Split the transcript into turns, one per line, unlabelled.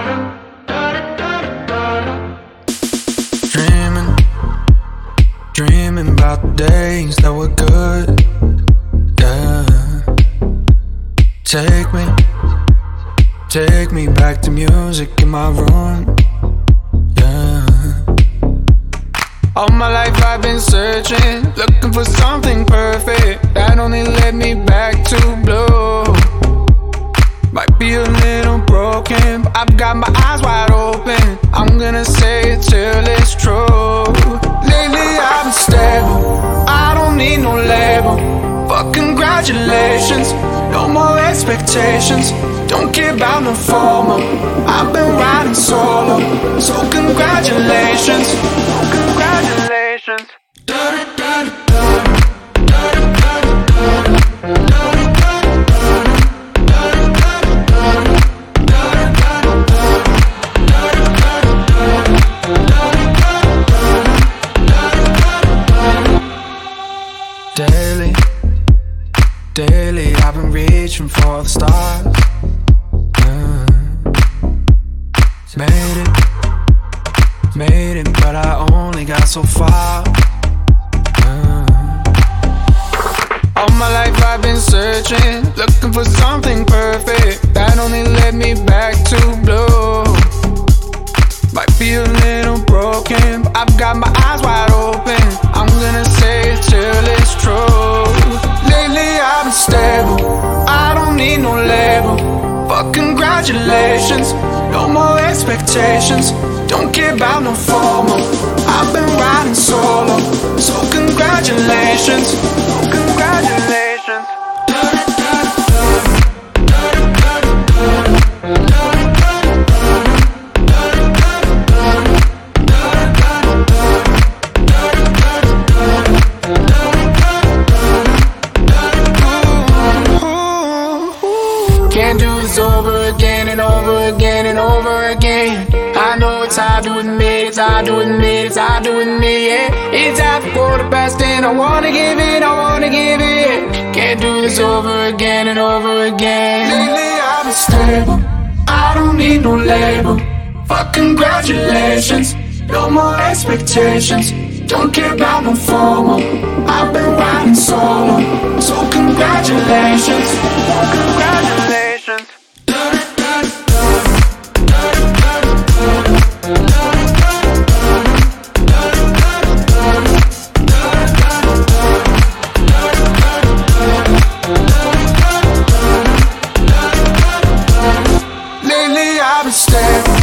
Dreaming, dreaming about the days that were good, yeah. Take me back to music in my room, yeah. All my life I've been searching, looking for something perfect that only led me back to blue. Might be a little broken, but I've got my eyes wide open. I'm gonna say it till it's true. Lately I've been stable, I don't need no label. But congratulations, no more expectations. Don't care about no formal, I've been riding solo. So congratulations, congratulations. Daily, I've been reaching for the stars. Made it, but I only got so far. All my life I've been searching, looking for something perfect that only led me back to blue. Might be a little broken, but I've got my eyes wide open. I'm gonna say it till it's true. Lately I've been stable, I don't need no label. But congratulations, no more expectations. Don't care about no formal, I've been riding solo. So congratulations, congratulations. Can't do this over again and over again and over again. I know it's hard to admit, it's hard to admit, it's hard to admit, yeah. It's after 10:15 and I wanna give it, I wanna give it. Can't do this over again and over again. Lately I've been stable, I don't need no label. But congratulations, no more expectations. Don't care about no formal, I've been riding solo. So congratulations, congratulations. Lately I've been stable,